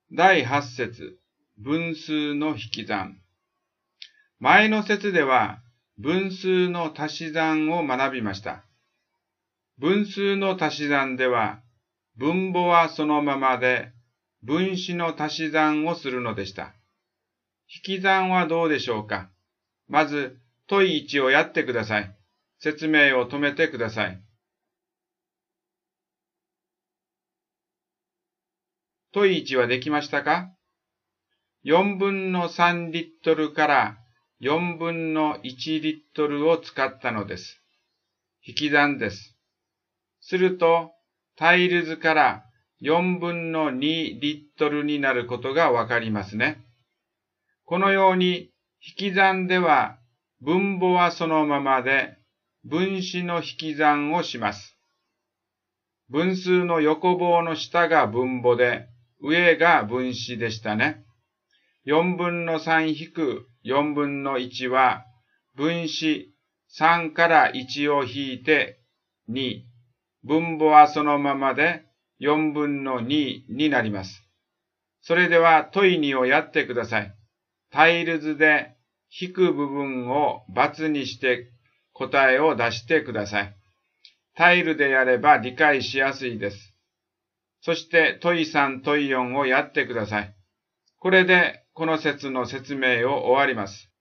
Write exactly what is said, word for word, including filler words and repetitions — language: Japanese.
だいはち節、分数の引き算。前の節では分数の足し算を学びました。分数の足し算では分母はそのままで分子の足し算をするのでした。引き算はどうでしょうか。まず問いいちをやってください。説明を止めてください。問いいちはできましたか？よんぶんのさんリットルからよんぶんのいちリットルを使ったのです。引き算です。すると、対る図からよんぶんのにリットルになることがわかりますね。このように、引き算では分母はそのままで、分子の引き算をします。分数の横棒の下が分母で、上が分子でしたね。よんぶんのさん引くよんぶんのいちは、分子さんからいちを引いてに、分母はそのままでよんぶんのにになります。それでは問いにをやってください。対る図で引く部分を×にして答えを出してください。対るでやれば理解しやすいです。そして問いさん、問いよんをやってください。これでこの節の説明を終わります。